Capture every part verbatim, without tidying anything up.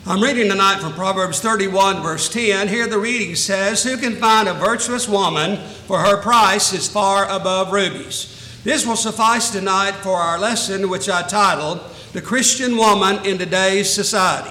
I'm reading tonight from Proverbs thirty-one, verse ten. Here the reading says, "Who can find a virtuous woman? For her price is far above rubies." This will suffice tonight for our lesson, which I titled, "The Christian Woman in Today's Society."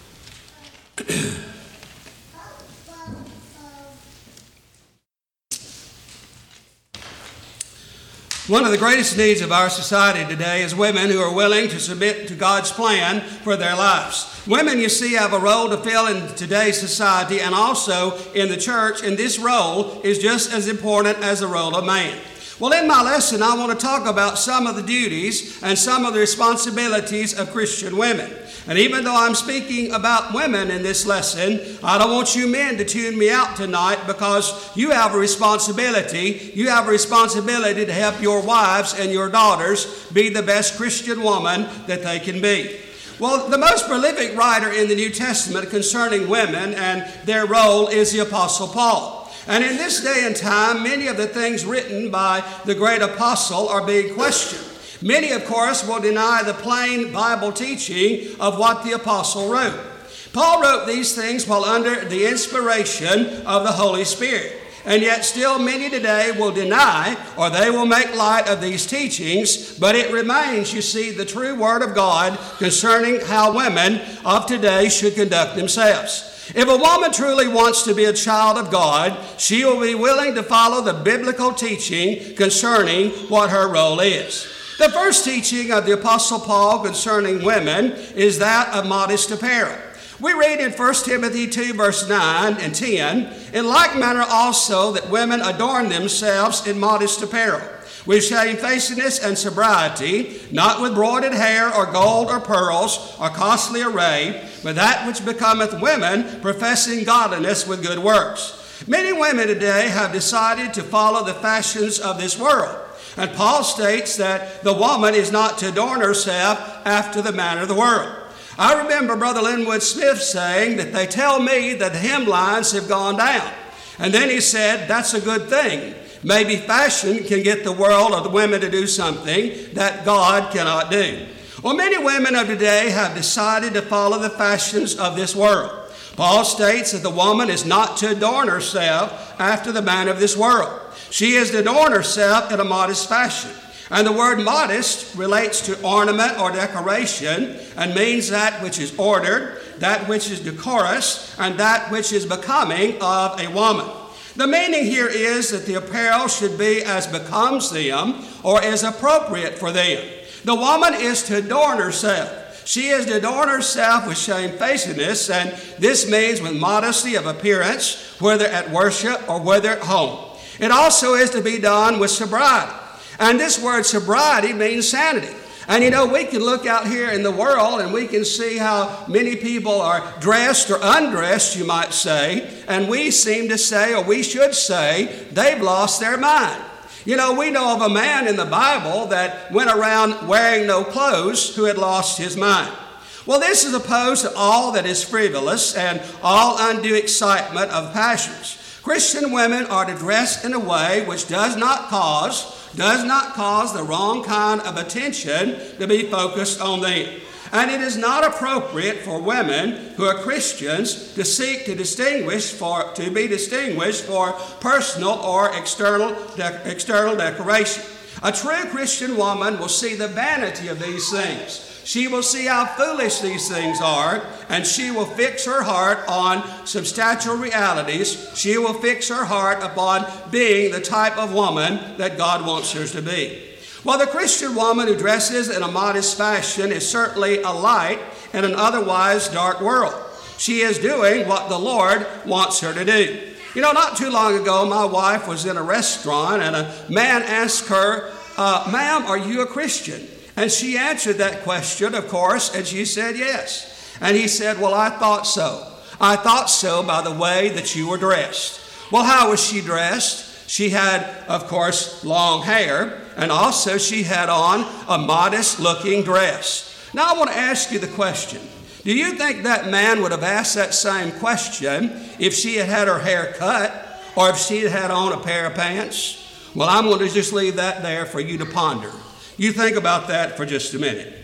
One of the greatest needs of our society today is women who are willing to submit to God's plan for their lives. Women, you see, have a role to fill in today's society and also in the church, and this role is just as important as the role of man. Well, in my lesson, I want to talk about some of the duties and some of the responsibilities of Christian women. And even though I'm speaking about women in this lesson, I don't want you men to tune me out tonight, because you have a responsibility. You have a responsibility to help your wives and your daughters be the best Christian woman that they can be. Well, the most prolific writer in the New Testament concerning women and their role is the Apostle Paul. And in this day and time, many of the things written by the great apostle are being questioned. Many, of course, will deny the plain Bible teaching of what the apostle wrote. Paul wrote these things while under the inspiration of the Holy Spirit. And yet still many today will deny, or they will make light of these teachings, but it remains, you see, the true word of God concerning how women of today should conduct themselves. If a woman truly wants to be a child of God, she will be willing to follow the biblical teaching concerning what her role is. The first teaching of the Apostle Paul concerning women is that of modest apparel. We read in First Timothy two, verse nine and ten, "In like manner also that women adorn themselves in modest apparel, with shamefacedness and sobriety, not with broided hair or gold or pearls or costly array, but that which becometh women, professing godliness with good works." Many women today have decided to follow the fashions of this world. And Paul states that the woman is not to adorn herself after the manner of the world. I remember Brother Linwood Smith saying that they tell me that the hemlines have gone down. And then he said, that's a good thing. Maybe fashion can get the world or the women to do something that God cannot do. Well, many women of today have decided to follow the fashions of this world. Paul states that the woman is not to adorn herself after the manner of this world. She is to adorn herself in a modest fashion. And the word modest relates to ornament or decoration and means that which is ordered, that which is decorous, and that which is becoming of a woman. The meaning here is that the apparel should be as becomes them or is appropriate for them. The woman is to adorn herself. She is to adorn herself with shamefacedness, and this means with modesty of appearance, whether at worship or whether at home. It also is to be done with sobriety. And this word sobriety means sanity. And you know, we can look out here in the world and we can see how many people are dressed or undressed, you might say, and we seem to say, or we should say, they've lost their mind. You know, we know of a man in the Bible that went around wearing no clothes who had lost his mind. Well, this is opposed to all that is frivolous and all undue excitement of passions. Christian women are to dress in a way which does not cause, does not cause the wrong kind of attention to be focused on them. And it is not appropriate for women who are Christians to seek to distinguish for, to be distinguished for personal or external, de- external decoration. A true Christian woman will see the vanity of these things. She will see how foolish these things are, and she will fix her heart on substantial realities. She will fix her heart upon being the type of woman that God wants her to be. Well, the Christian woman who dresses in a modest fashion is certainly a light in an otherwise dark world. She is doing what the Lord wants her to do. You know, not too long ago, my wife was in a restaurant, and a man asked her, uh, "Ma'am, are you a Christian?" And she answered that question, of course, and she said yes. And he said, "Well, I thought so. I thought so by the way that you were dressed." Well, how was she dressed? She had, of course, long hair, and also she had on a modest-looking dress. Now, I want to ask you the question. Do you think that man would have asked that same question if she had had her hair cut or if she had had on a pair of pants? Well, I'm going to just leave that there for you to ponder. You think about that for just a minute.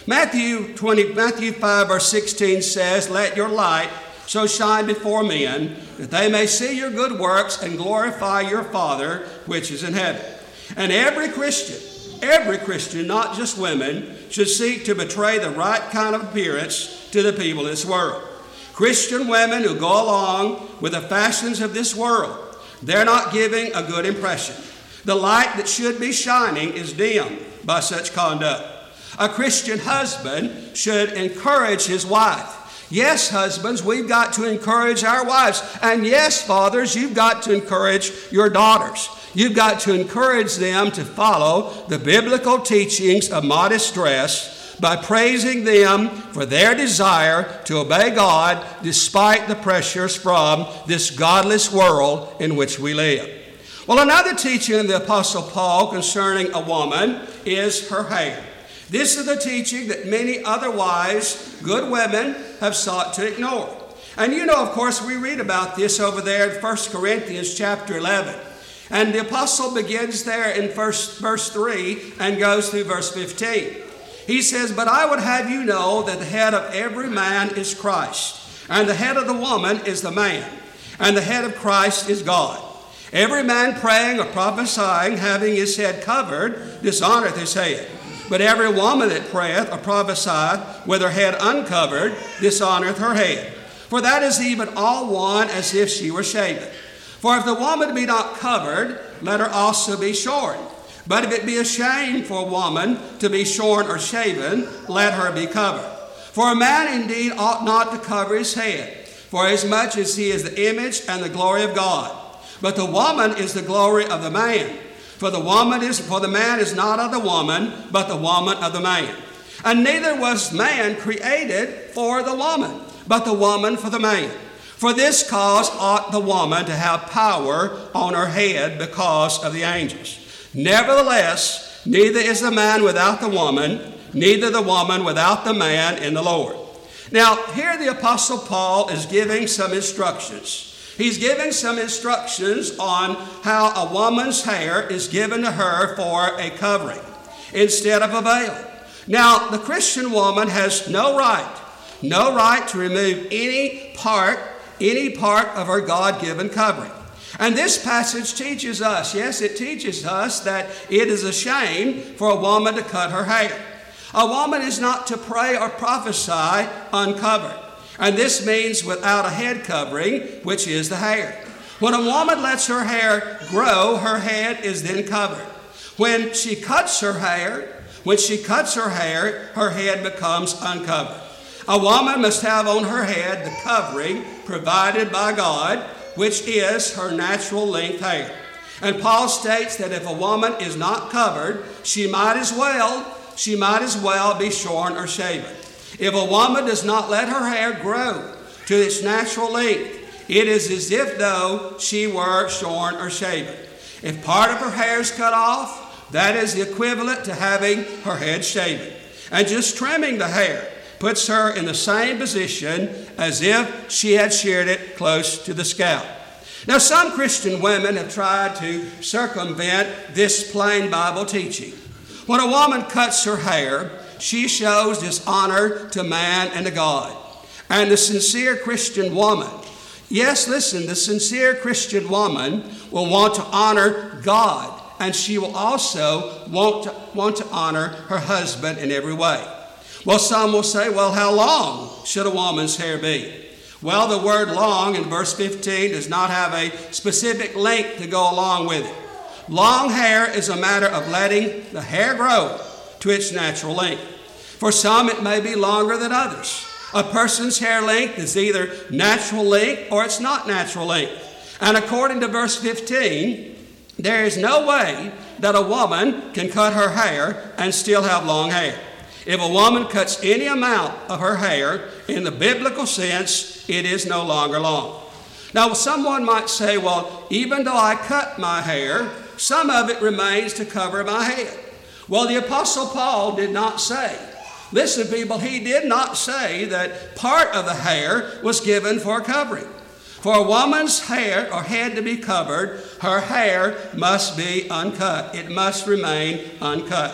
Matthew twenty, Matthew five, verse sixteen says, "Let your light so shine before men, that they may see your good works and glorify your Father which is in heaven." And every Christian, every Christian, not just women, should seek to betray the right kind of appearance to the people of this world. Christian women who go along with the fashions of this world, they're not giving a good impression. The light that should be shining is dimmed by such conduct. A Christian husband should encourage his wife. Yes, husbands, we've got to encourage our wives. And yes, fathers, you've got to encourage your daughters. You've got to encourage them to follow the biblical teachings of modest dress by praising them for their desire to obey God despite the pressures from this godless world in which we live. Well, another teaching of the Apostle Paul concerning a woman is her hair. This is the teaching that many otherwise good women have sought to ignore. And you know, of course, we read about this over there in First Corinthians chapter eleven. And the apostle begins there in verse, verse three and goes through verse fifteen. He says, "But I would have you know that the head of every man is Christ, and the head of the woman is the man, and the head of Christ is God. Every man praying or prophesying, having his head covered, dishonoreth his head. But every woman that prayeth or prophesieth with her head uncovered, dishonoreth her head. For that is even all one as if she were shaven. For if the woman be not covered, let her also be shorn. But if it be a shame for a woman to be shorn or shaven, let her be covered. For a man indeed ought not to cover his head, for as much as he is the image and the glory of God. But the woman is the glory of the man. For the woman is, for the man is not of the woman, but the woman of the man. And neither was man created for the woman, but the woman for the man. For this cause ought the woman to have power on her head because of the angels. Nevertheless, neither is the man without the woman, neither the woman without the man in the Lord." Now, here the Apostle Paul is giving some instructions. He's giving some instructions on how a woman's hair is given to her for a covering instead of a veil. Now, the Christian woman has no right, no right to remove any part, any part of her God-given covering. And this passage teaches us, yes, it teaches us that it is a shame for a woman to cut her hair. A woman is not to pray or prophesy uncovered. And this means without a head covering, which is the hair. When a woman lets her hair grow, her head is then covered. When she cuts her hair, when she cuts her hair, her head becomes uncovered. A woman must have on her head the covering provided by God, which is her natural length hair. And Paul states that if a woman is not covered, she might as well, she might as well be shorn or shaven. If a woman does not let her hair grow to its natural length, it is as if though she were shorn or shaven. If part of her hair is cut off, that is the equivalent to having her head shaven. And just trimming the hair puts her in the same position as if she had sheared it close to the scalp. Now, some Christian women have tried to circumvent this plain Bible teaching. When a woman cuts her hair, she shows dishonor to man and to God. And the sincere Christian woman, yes, listen, the sincere Christian woman will want to honor God, and she will also want to, want to honor her husband in every way. Well, some will say, well, how long should a woman's hair be? Well, the word long in verse fifteen does not have a specific length to go along with it. Long hair is a matter of letting the hair grow to its natural length. For some, it may be longer than others. A person's hair length is either natural length or it's not natural length. And according to verse fifteen, there is no way that a woman can cut her hair and still have long hair. If a woman cuts any amount of her hair, in the biblical sense, it is no longer long. Now, someone might say, well, even though I cut my hair, some of it remains to cover my head. Well, the Apostle Paul did not say. Listen, people, he did not say that part of the hair was given for covering. For a woman's hair or head to be covered, her hair must be uncut. It must remain uncut.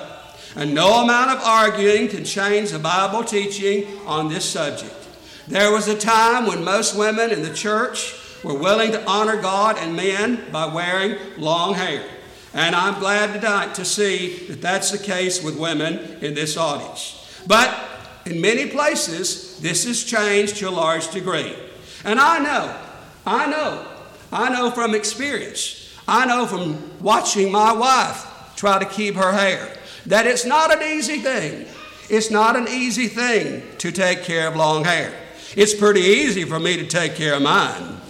And no amount of arguing can change the Bible teaching on this subject. There was a time when most women in the church were willing to honor God and men by wearing long hair. And I'm glad tonight to see that that's the case with women in this audience. But in many places, this has changed to a large degree. And I know, I know, I know from experience, I know from watching my wife try to keep her hair, that it's not an easy thing. It's not an easy thing to take care of long hair. It's pretty easy for me to take care of mine.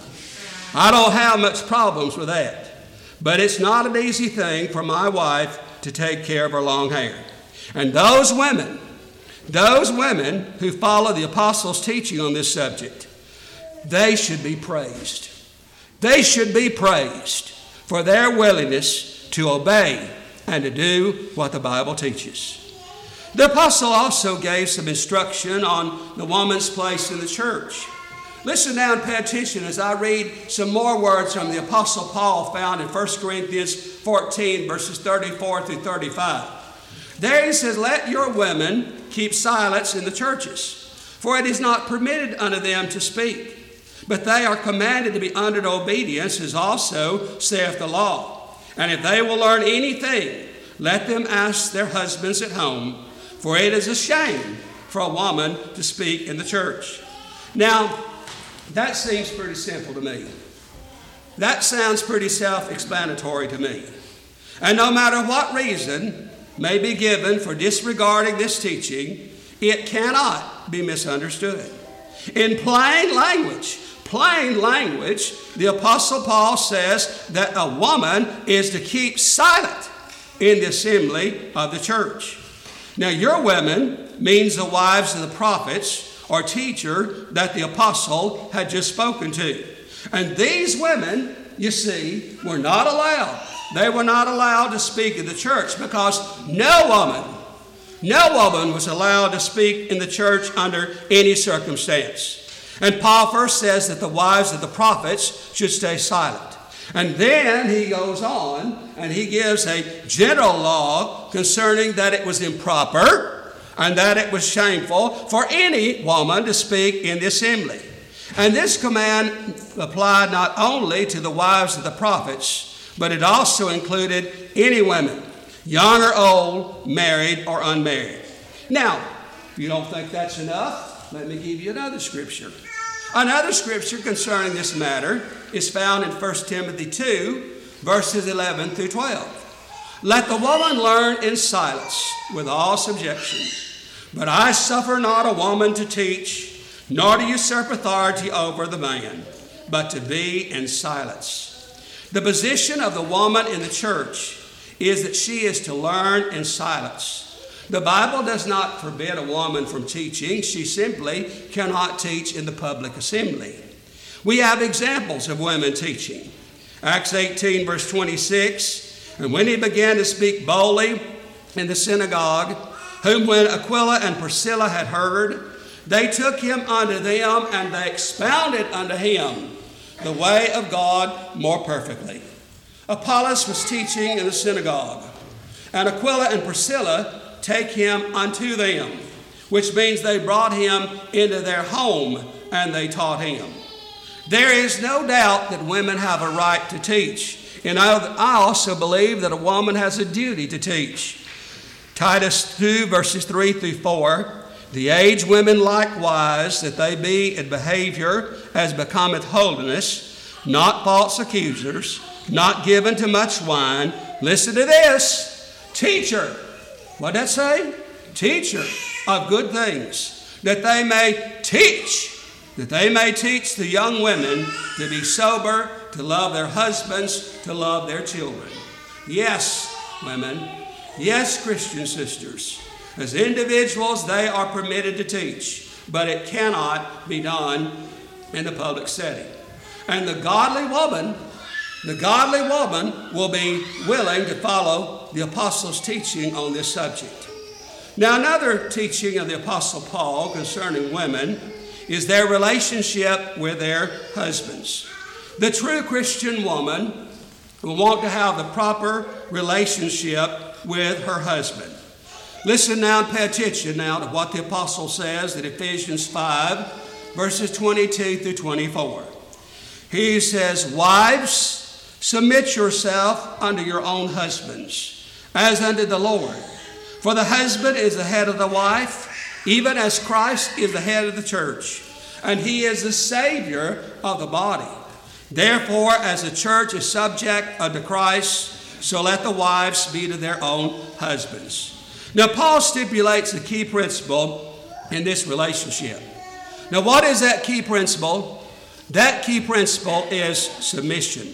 I don't have much problems with that. But it's not an easy thing for my wife to take care of her long hair. And those women, those women who follow the apostles' teaching on this subject, they should be praised. They should be praised for their willingness to obey and to do what the Bible teaches. The apostle also gave some instruction on the woman's place in the church. Listen now and pay attention as I read some more words from the Apostle Paul found in First Corinthians fourteen, verses thirty-four through thirty-five. There he says, "Let your women keep silence in the churches, for it is not permitted unto them to speak, but they are commanded to be under obedience, as also saith the law. And if they will learn anything, let them ask their husbands at home, for it is a shame for a woman to speak in the church." Now, that seems pretty simple to me. That sounds pretty self-explanatory to me. And no matter what reason may be given for disregarding this teaching, it cannot be misunderstood. In plain language, plain language, the Apostle Paul says that a woman is to keep silent in the assembly of the church. Now, your women means the wives of the prophets or teacher that the apostle had just spoken to. And these women, you see, were not allowed. They were not allowed to speak in the church because no woman, no woman was allowed to speak in the church under any circumstance. And Paul first says that the wives of the prophets should stay silent. And then he goes on and he gives a general law concerning that it was improper and that it was shameful for any woman to speak in the assembly. And this command applied not only to the wives of the prophets, but it also included any women, young or old, married or unmarried. Now, if you don't think that's enough, let me give you another scripture. Another scripture concerning this matter is found in First Timothy two, verses eleven through twelve. "Let the woman learn in silence with all subjection. But I suffer not a woman to teach, nor to usurp authority over the man, but to be in silence." The position of the woman in the church is that she is to learn in silence. The Bible does not forbid a woman from teaching. She simply cannot teach in the public assembly. We have examples of women teaching. Acts eighteen, verse twenty-six, "And when he began to speak boldly in the synagogue, whom when Aquila and Priscilla had heard, they took him unto them, and they expounded unto him the way of God more perfectly." Apollos was teaching in the synagogue, and Aquila and Priscilla take him unto them, which means they brought him into their home and they taught him. There is no doubt that women have a right to teach, and I also believe that a woman has a duty to teach. Titus two, verses three through four, "The aged women likewise, that they be in behavior as becometh holiness, not false accusers, not given to much wine." Listen to this. "Teacher," what did that say? "Teacher of good things, that they may teach, that they may teach the young women to be sober, to love their husbands, to love their children." Yes, women. Yes, Christian sisters. As individuals, they are permitted to teach, but it cannot be done in the public setting. And the godly woman, the godly woman will be willing to follow the apostles' teaching on this subject. Now, another teaching of the Apostle Paul concerning women is their relationship with their husbands. The true Christian woman will want to have the proper relationship with her husband. Listen now and pay attention now to what the apostle says in Ephesians five, verses twenty-two through twenty-four. He says, "Wives, submit yourself unto your own husbands, as unto the Lord. For the husband is the head of the wife, even as Christ is the head of the church, and he is the Savior of the body. Therefore, as the church is subject unto Christ, so let the wives be to their own husbands." Now, Paul stipulates a key principle in this relationship. Now, what is that key principle? That key principle is submission.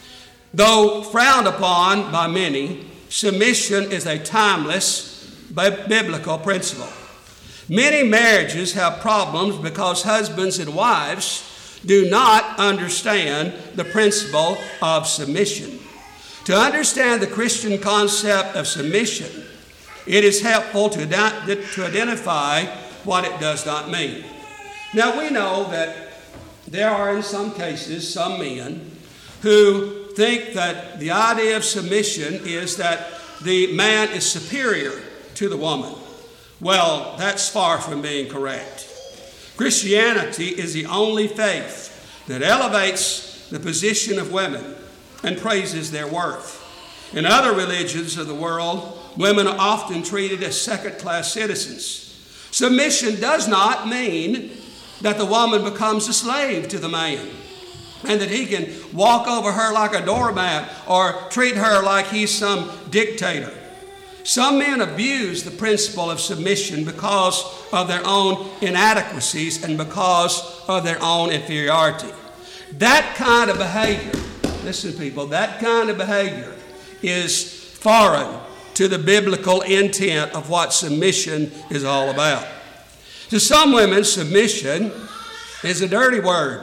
Though frowned upon by many, submission is a timeless biblical principle. Many marriages have problems because husbands and wives do not understand the principle of submission. To understand the Christian concept of submission, it is helpful to, to identify what it does not mean. Now, we know that there are in some cases some men who think that the idea of submission is that the man is superior to the woman. Well, that's far from being correct. Christianity is the only faith that elevates the position of women and praises their worth. In other religions of the world, women are often treated as second-class citizens. Submission does not mean that the woman becomes a slave to the man and that he can walk over her like a doormat or treat her like he's some dictator. Some men abuse the principle of submission because of their own inadequacies and because of their own inferiority. That kind of behavior, listen people, that kind of behavior is foreign to the biblical intent of what submission is all about. To some women, submission is a dirty word,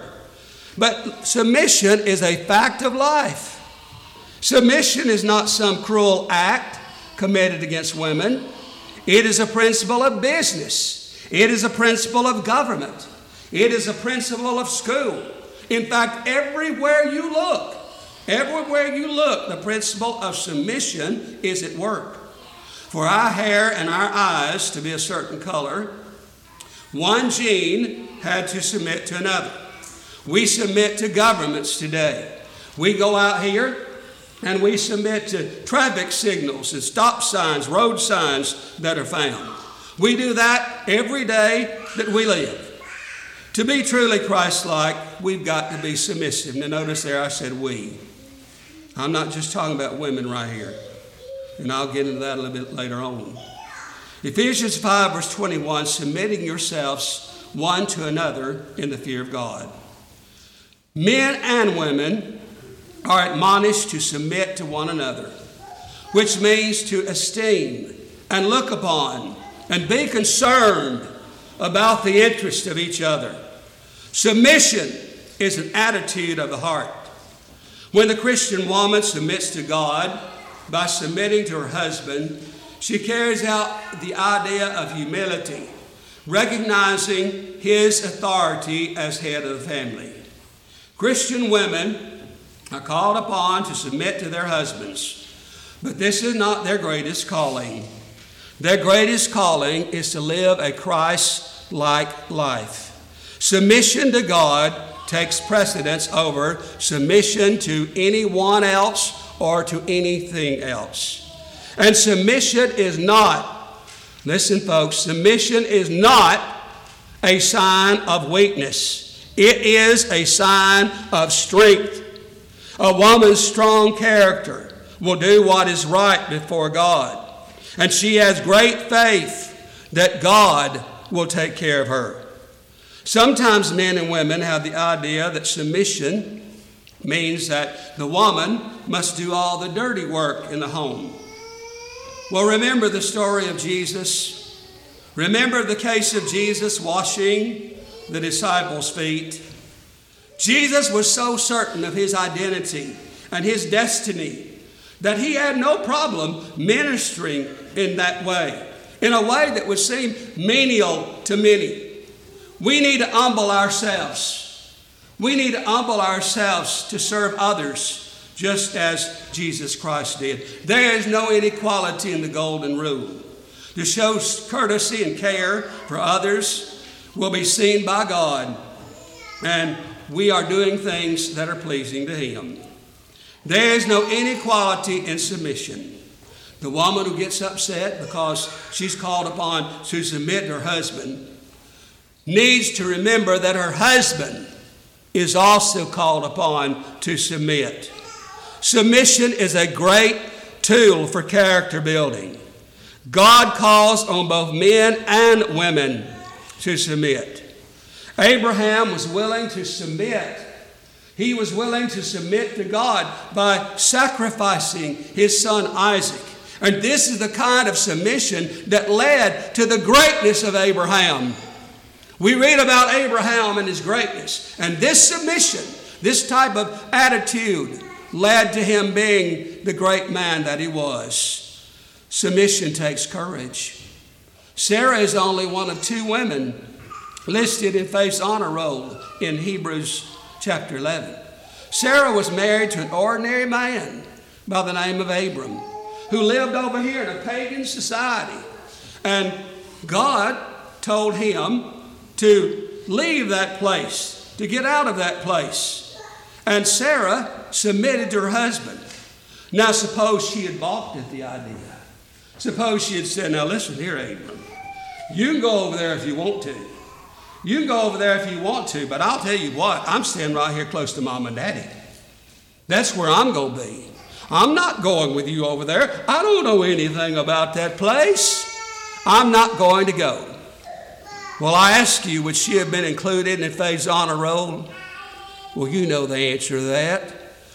but submission is a fact of life. Submission is not some cruel act committed against women. It is a principle of business. It is a principle of government. It is a principle of school. In fact, everywhere you look, everywhere you look, the principle of submission is at work. For our hair and our eyes to be a certain color, one gene had to submit to another. We submit to governments today. We go out here and we submit to traffic signals and stop signs, road signs that are found. We do that every day that we live. To be truly Christ-like, we've got to be submissive. Now notice there I said we. I'm not just talking about women right here. And I'll get into that a little bit later on. Ephesians five verse twenty-one, submitting yourselves one to another in the fear of God. Men and women are admonished to submit to one another, which means to esteem and look upon and be concerned about the interest of each other. Submission is an attitude of the heart. When the Christian woman submits to God by submitting to her husband, she carries out the idea of humility, recognizing his authority as head of the family. Christian women are called upon to submit to their husbands, but this is not their greatest calling. Their greatest calling is to live a Christ-like life. Submission to God takes precedence over submission to anyone else or to anything else. And submission is not, listen folks, submission is not a sign of weakness. It is a sign of strength. A woman's strong character will do what is right before God. And she has great faith that God will take care of her. Sometimes men and women have the idea that submission means that the woman must do all the dirty work in the home. Well, remember the story of Jesus. Remember the case of Jesus washing the disciples' feet. Jesus was so certain of his identity and his destiny that he had no problem ministering in that way, in a way that would seem menial to many. We need to humble ourselves. We need to humble ourselves to serve others just as Jesus Christ did. There is no inequality in the golden rule. to show courtesy and care for others will be seen by God, and we are doing things that are pleasing to Him. There is no inequality in submission. The woman who gets upset because she's called upon to submit to her husband needs to remember that her husband is also called upon to submit. Submission is a great tool for character building. God calls on both men and women to submit. Abraham was willing to submit. He was willing to submit to God by sacrificing his son Isaac. And this is the kind of submission that led to the greatness of Abraham. We read about Abraham and his greatness. And this submission, this type of attitude, led to him being the great man that he was. Submission takes courage. Sarah is only one of two women listed in Faith's honor roll in Hebrews chapter eleven. Sarah was married to an ordinary man by the name of Abram, who lived over here in a pagan society. And God told him to leave that place, to get out of that place. And Sarah submitted to her husband. Now suppose she had balked at the idea. Suppose she had said, now listen here, Abram, you can go over there if you want to. You can go over there if you want to, but I'll tell you what, I'm staying right here close to Mom and Daddy. That's where I'm going to be. I'm not going with you over there. I don't know anything about that place. I'm not going to go. Well, I ask you, would she have been included in Faith's honor roll? Well, you know the answer to that.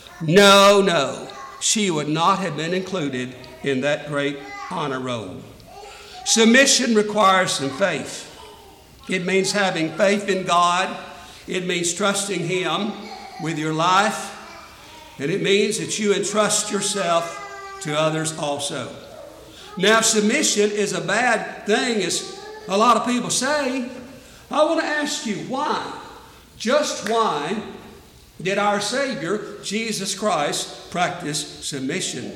No, no. She would not have been included in that great honor roll. Submission requires some faith. It means having faith in God. It means trusting Him with your life. And it means that you entrust yourself to others also. Now, submission is a bad thing, as a lot of people say. I want to ask you, why? Just why did our Savior, Jesus Christ, practice submission?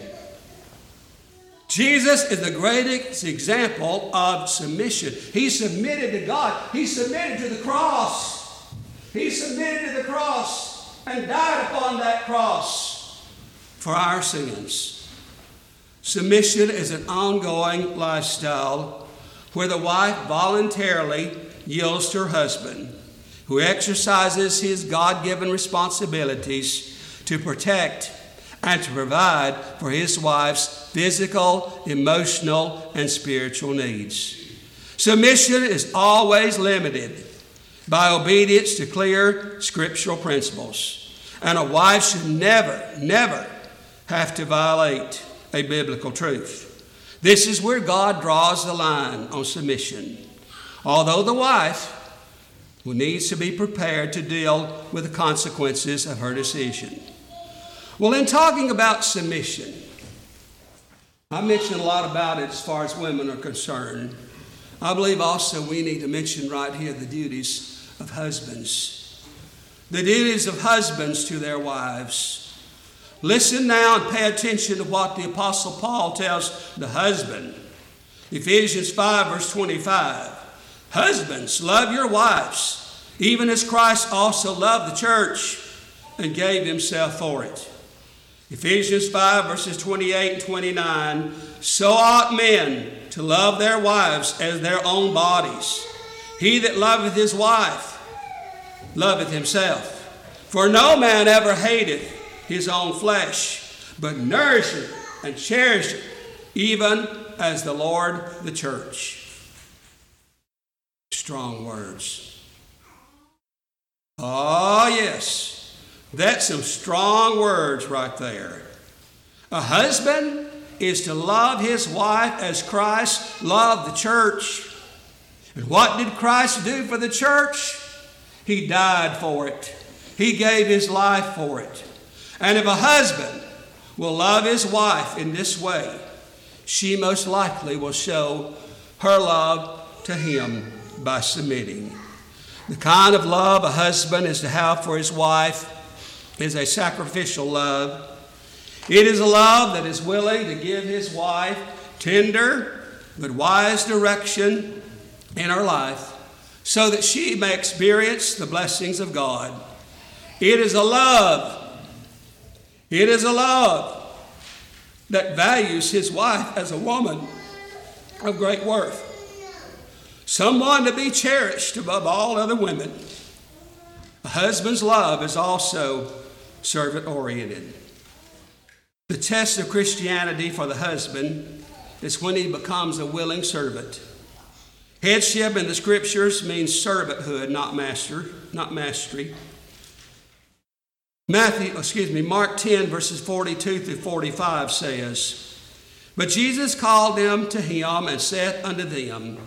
Jesus is the greatest example of submission. He submitted to God. He submitted to the cross. He submitted to the cross and died upon that cross for our sins. Submission is an ongoing lifestyle where the wife voluntarily yields to her husband, who exercises his God-given responsibilities to protect and to provide for his wife's physical, emotional, and spiritual needs. Submission is always limited by obedience to clear scriptural principles. And a wife should never, never have to violate a biblical truth. This is where God draws the line on submission. Although the wife needs to be prepared to deal with the consequences of her decision. Well, in talking about submission, I mentioned a lot about it as far as women are concerned. I believe also we need to mention right here the duties of husbands. The duties of husbands to their wives. Listen now and pay attention to what the Apostle Paul tells the husband. Ephesians five, verse twenty-five. Husbands, love your wives, even as Christ also loved the church and gave himself for it. Ephesians five, verses twenty-eight and twenty-nine. So ought men to love their wives as their own bodies. He that loveth his wife loveth himself. For no man ever hateth his own flesh, but nourisheth and cherisheth, even as the Lord the church. Strong words. Oh, yes. That's some strong words right there. A husband is to love his wife as Christ loved the church. And what did Christ do for the church? He died for it. He gave his life for it. And if a husband will love his wife in this way, she most likely will show her love to him by submitting. The kind of love a husband is to have for his wife is a sacrificial love. It is a love that is willing to give his wife tender but wise direction in her life so that she may experience the blessings of God. It is a love. It is a love that values his wife as a woman of great worth. Someone to be cherished above all other women. A husband's love is also servant-oriented. The test of Christianity for the husband is when he becomes a willing servant. Headship in the scriptures means servanthood, not master, not mastery. Matthew, excuse me, Mark ten, verses forty-two through forty-five says, "But Jesus called them to him and said unto them,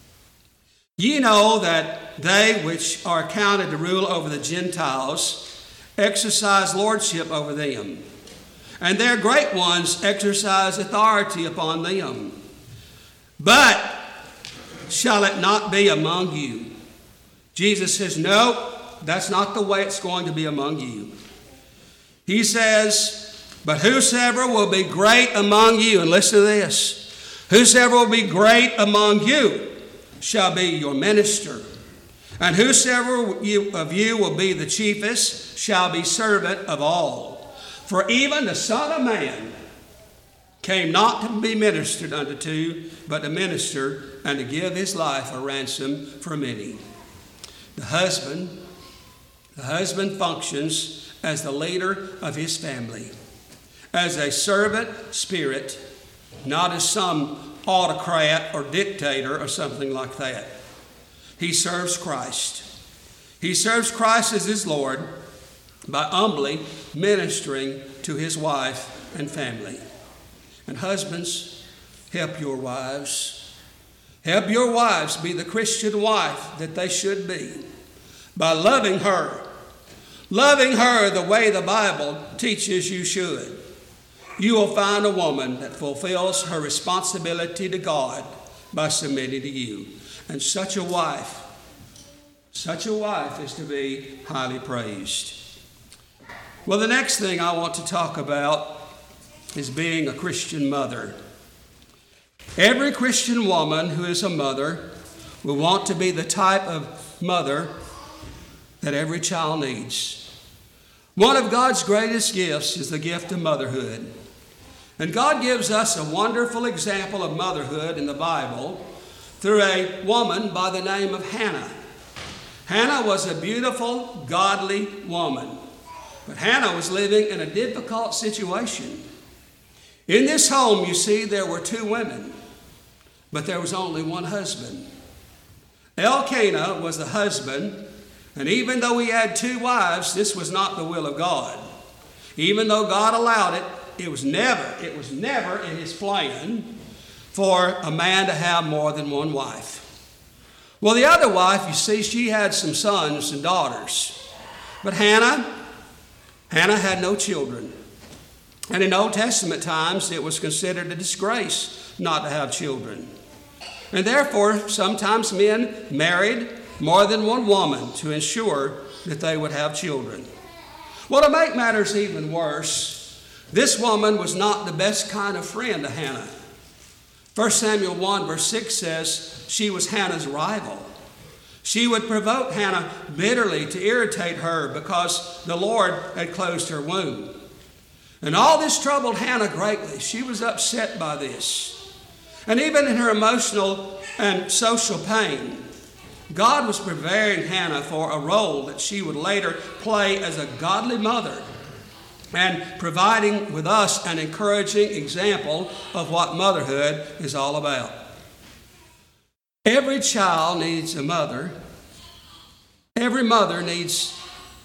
Ye know that they which are accounted to rule over the Gentiles exercise lordship over them, and their great ones exercise authority upon them. But shall it not be among you?" Jesus says, no, that's not the way it's going to be among you. He says, "But whosoever will be great among you," and listen to this, "whosoever will be great among you shall be your minister. And whosoever of you will be the chiefest shall be servant of all. For even the Son of Man came not to be ministered unto, but to minister and to give his life a ransom for many." The husband, the husband functions as the leader of his family, as a servant spirit, not as some autocrat or dictator or something like that. He serves Christ. He serves Christ as his Lord by humbly ministering to his wife and family. And husbands, help your wives. Help your wives be the Christian wife that they should be by loving her. Loving her the way the Bible teaches you should. You will find a woman that fulfills her responsibility to God by submitting to you. And such a wife, such a wife is to be highly praised. Well, the next thing I want to talk about is being a Christian mother. Every Christian woman who is a mother will want to be the type of mother that every child needs. One of God's greatest gifts is the gift of motherhood. And God gives us a wonderful example of motherhood in the Bible through a woman by the name of Hannah. Hannah was a beautiful, godly woman. But Hannah was living in a difficult situation. In this home, you see, there were two women, but there was only one husband. Elkanah was the husband, and even though he had two wives, this was not the will of God. Even though God allowed it, it was never, it was never in his plan for a man to have more than one wife. Well, the other wife, you see, she had some sons and daughters. But Hannah, Hannah had no children. And in Old Testament times, it was considered a disgrace not to have children. And therefore, sometimes men married more than one woman to ensure that they would have children. Well, to make matters even worse, this woman was not the best kind of friend to Hannah. First Samuel one verse six says she was Hannah's rival. She would provoke Hannah bitterly to irritate her because the Lord had closed her womb. And all this troubled Hannah greatly. She was upset by this. And even in her emotional and social pain, God was preparing Hannah for a role that she would later play as a godly mother and providing with us an encouraging example of what motherhood is all about. Every child needs a mother. Every mother needs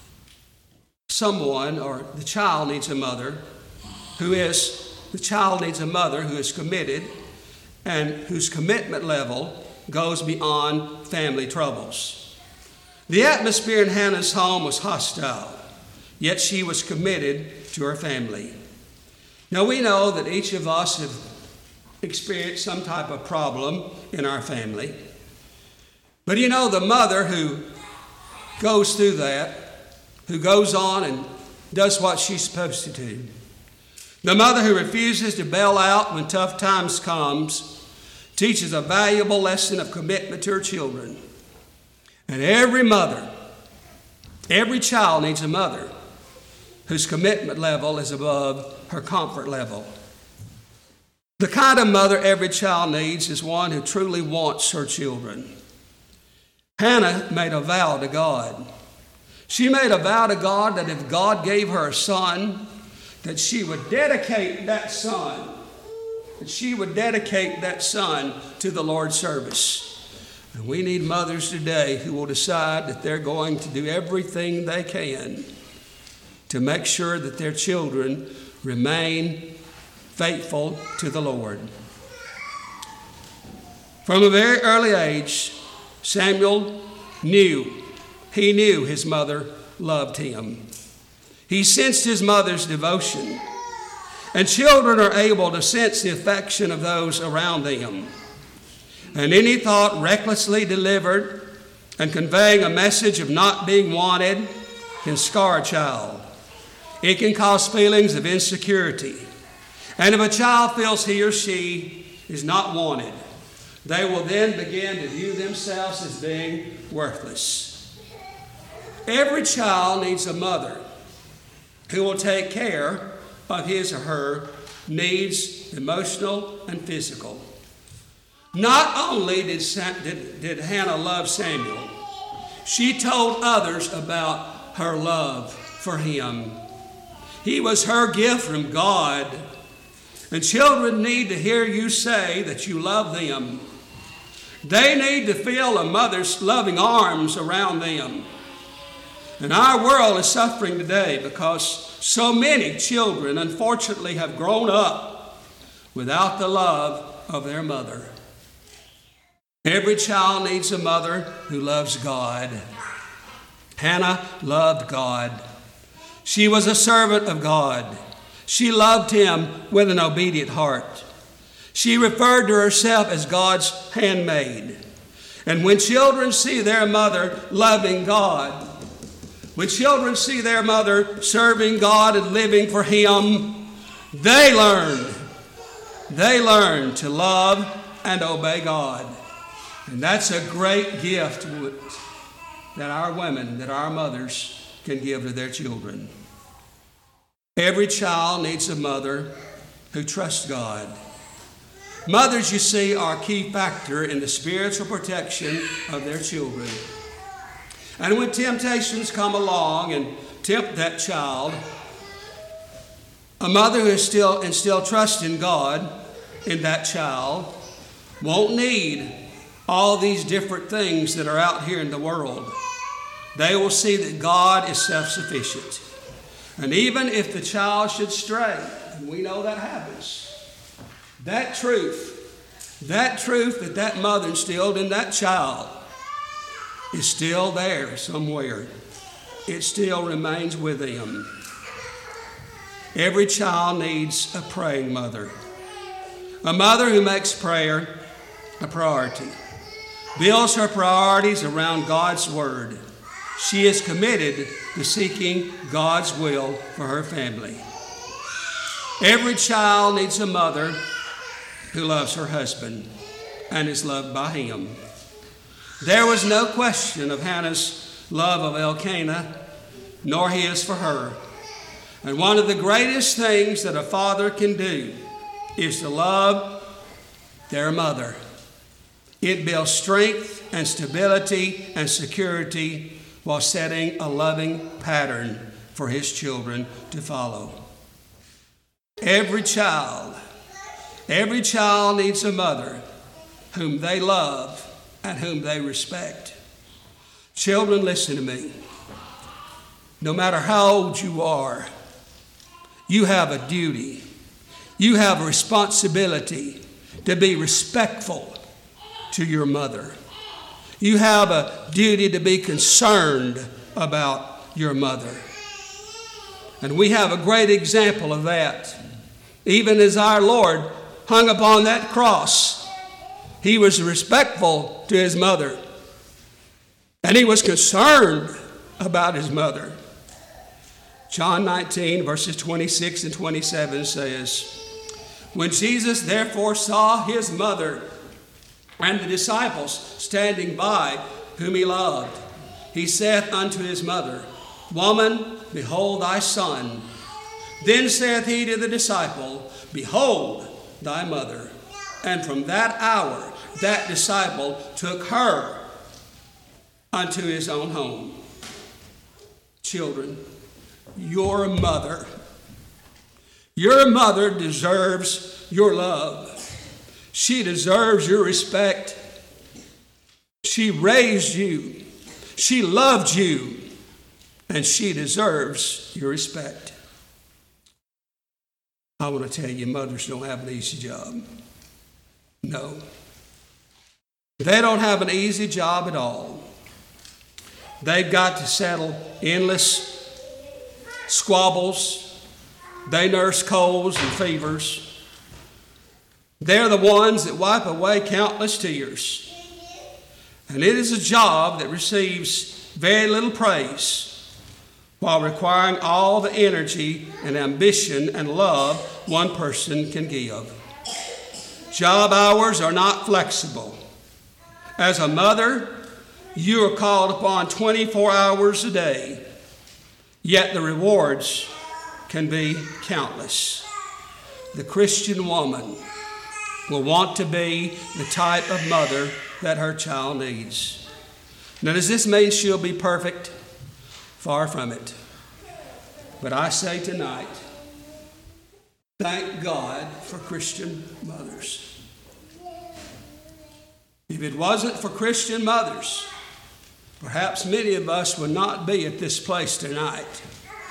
someone, or the child needs a mother who is, the child needs a mother who is committed and whose commitment level goes beyond family troubles. The atmosphere in Hannah's home was hostile, yet she was committed to her family. Now we know that each of us have experienced some type of problem in our family. But you know, the mother who goes through that, who goes on and does what she's supposed to do, the mother who refuses to bail out when tough times comes, teaches a valuable lesson of commitment to her children. And every mother, every child needs a mother whose commitment level is above her comfort level. The kind of mother every child needs is one who truly wants her children. Hannah made a vow to God. She made a vow to God that if God gave her a son, that she would dedicate that son, that she would dedicate that son to the Lord's service. And we need mothers today who will decide that they're going to do everything they can to make sure that their children remain faithful to the Lord. From a very early age, Samuel knew, he knew his mother loved him. He sensed his mother's devotion. And children are able to sense the affection of those around them. And any thought recklessly delivered and conveying a message of not being wanted can scar a child. It can cause feelings of insecurity. And if a child feels he or she is not wanted, they will then begin to view themselves as being worthless. Every child needs a mother who will take care of his or her needs, emotional and physical. Not only did, Sam, did, did Hannah love Samuel, she told others about her love for him. He was her gift from God. And children need to hear you say that you love them. They need to feel a mother's loving arms around them. And our world is suffering today because so many children, unfortunately, have grown up without the love of their mother. Every child needs a mother who loves God. Hannah loved God. She was a servant of God. She loved him with an obedient heart. She referred to herself as God's handmaid. And when children see their mother loving God, when children see their mother serving God and living for him, they learn. They learn to love and obey God. And that's a great gift that our women, that our mothers can give to their children. Every child needs a mother who trusts God. Mothers, you see, are a key factor in the spiritual protection of their children. And when temptations come along and tempt that child, a mother who is still and still trusts in God in that child won't need all these different things that are out here in the world. They will see that God is self-sufficient. And even if the child should stray, and we know that happens, that truth, that truth that that mother instilled in that child is still there somewhere. It still remains with them. Every child needs a praying mother. A mother who makes prayer a priority, builds her priorities around God's word. She is committed to seeking God's will for her family. Every child needs a mother who loves her husband and is loved by him. There was no question of Hannah's love of Elkanah, nor his for her. And one of the greatest things that a father can do is to love their mother. It builds strength and stability and security while setting a loving pattern for his children to follow. Every child, every child needs a mother whom they love and whom they respect. Children, listen to me. No matter how old you are, you have a duty. You have a responsibility to be respectful to your mother. You have a duty to be concerned about your mother. And we have a great example of that. Even as our Lord hung upon that cross, he was respectful to his mother. And he was concerned about his mother. John nineteen, verses twenty-six and twenty-seven says, "When Jesus therefore saw his mother and the disciples standing by, whom he loved. He saith unto his mother, Woman, behold thy son. Then saith he to the disciple, Behold thy mother. And from that hour that disciple took her unto his own home. Children, your mother, your mother deserves your love. She deserves your respect. She raised you. She loved you. And she deserves your respect. I want to tell you, mothers don't have an easy job. No. They don't have an easy job at all. They've got to settle endless squabbles. They nurse colds and fevers. They're the ones that wipe away countless tears. And it is a job that receives very little praise, while requiring all the energy and ambition and love one person can give. Job hours are not flexible. As a mother, you are called upon twenty-four hours a day, yet the rewards can be countless. The Christian woman will want to be the type of mother that her child needs. Now, does this mean she'll be perfect? Far from it. But I say tonight, thank God for Christian mothers. If it wasn't for Christian mothers, perhaps many of us would not be at this place tonight.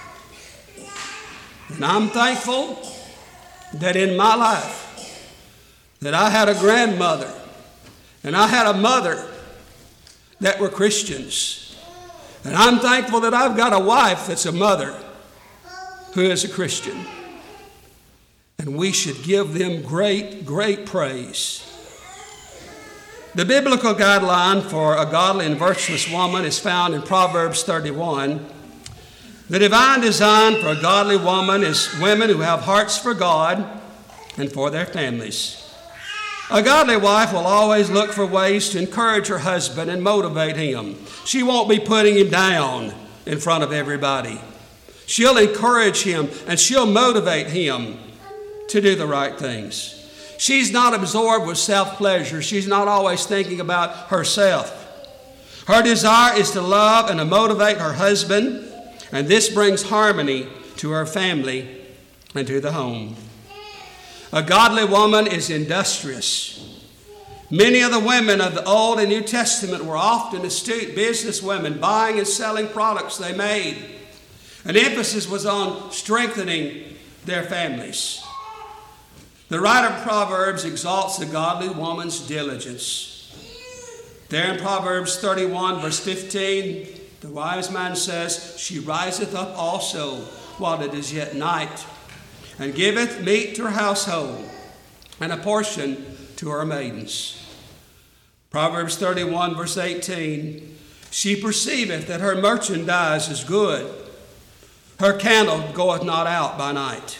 And I'm thankful that in my life, that I had a grandmother and I had a mother that were Christians. And I'm thankful that I've got a wife that's a mother who is a Christian. And we should give them great, great praise. The biblical guideline for a godly and virtuous woman is found in Proverbs thirty-one. The divine design for a godly woman is women who have hearts for God and for their families. A godly wife will always look for ways to encourage her husband and motivate him. She won't be putting him down in front of everybody. She'll encourage him and she'll motivate him to do the right things. She's not absorbed with self-pleasure. She's not always thinking about herself. Her desire is to love and to motivate her husband, and this brings harmony to her family and to the home. A godly woman is industrious. Many of the women of the Old and New Testament were often astute business women, buying and selling products they made. An emphasis was on strengthening their families. The writer of Proverbs exalts the godly woman's diligence. There in Proverbs thirty-one, verse fifteen, the wise man says, She riseth up also while it is yet night, and giveth meat to her household, and a portion to her maidens. Proverbs thirty-one, verse eighteen, She perceiveth that her merchandise is good. Her candle goeth not out by night.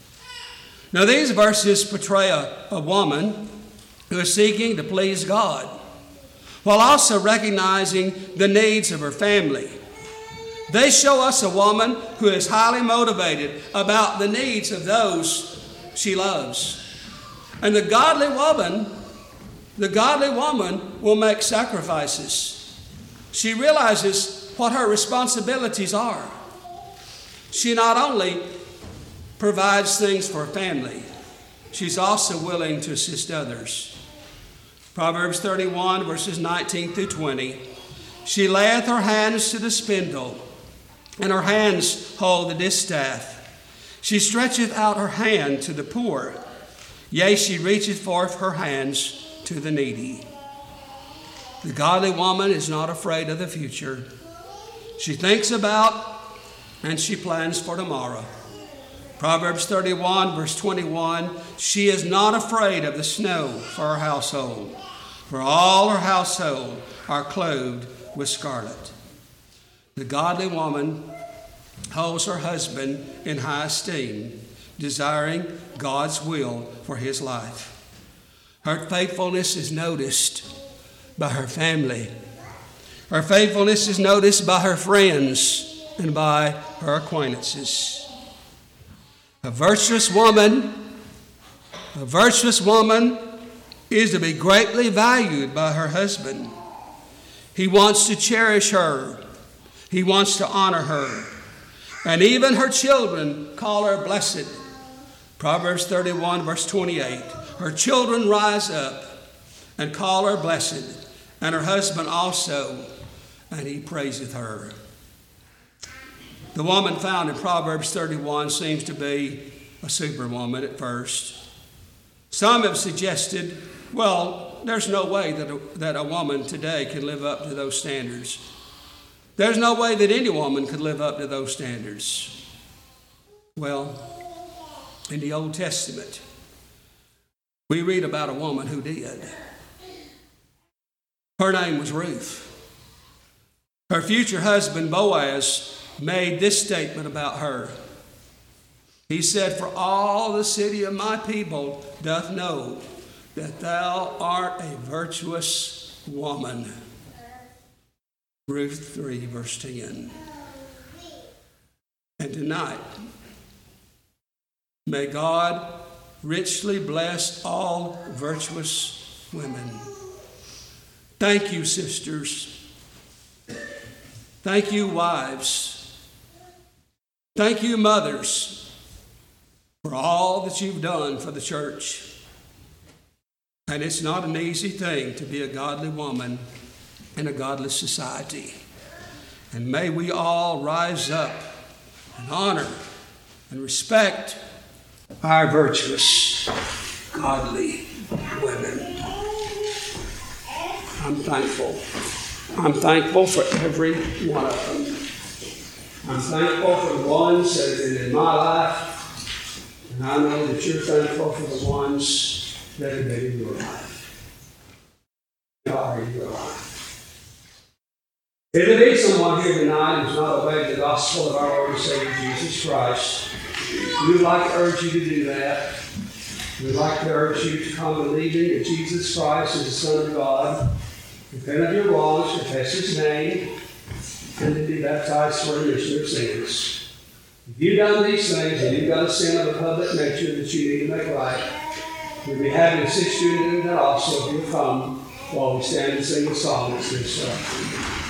Now these verses portray a, a woman who is seeking to please God, while also recognizing the needs of her family. They show us a woman who is highly motivated about the needs of those she loves. And the godly woman, the godly woman will make sacrifices. She realizes what her responsibilities are. She not only provides things for her family, she's also willing to assist others. Proverbs thirty-one, verses nineteen through twenty. She layeth her hands to the spindle, and her hands hold the distaff. She stretcheth out her hand to the poor. Yea, she reacheth forth her hands to the needy. The godly woman is not afraid of the future. She thinks about and she plans for tomorrow. Proverbs thirty-one, verse twenty-one, She is not afraid of the snow for her household, for all her household are clothed with scarlet. The godly woman holds her husband in high esteem, desiring God's will for his life. Her faithfulness is noticed by her family. Her faithfulness is noticed by her friends and by her acquaintances. A virtuous woman, a virtuous woman is to be greatly valued by her husband. He wants to cherish her. He wants to honor her. And even her children call her blessed. Proverbs thirty-one, verse twenty-eight. Her children rise up and call her blessed, and her husband also, and he praiseth her. The woman found in Proverbs thirty-one seems to be a superwoman at first. Some have suggested, well, there's no way that a, that a woman today can live up to those standards. There's no way that any woman could live up to those standards. Well, in the Old Testament, we read about a woman who did. Her name was Ruth. Her future husband, Boaz, made this statement about her. He said, "For all the city of my people doth know that thou art a virtuous woman." Ruth three, verse ten. And tonight, may God richly bless all virtuous women. Thank you, sisters. Thank you, wives. Thank you, mothers, for all that you've done for the church. And it's not an easy thing to be a godly woman in a godless society. And may we all rise up and honor and respect our virtuous, godly women. I'm thankful. I'm thankful for every one of them. I'm thankful for the ones that have been in my life, and I know that you're thankful for the ones that have been in your life. God in your life. If there is someone here tonight who's not obeyed the gospel of our Lord and Savior Jesus Christ, we'd like to urge you to do that. We'd like to urge you to come believing that Jesus Christ is the Son of God, repent of your wrongs, confess His name, and to be baptized for the remission of sins. If you've done these things and you've got a sin of a public nature that you need to make right, we'll be happy to assist you in doing that also if you'll come while we stand and sing the song that's been sung.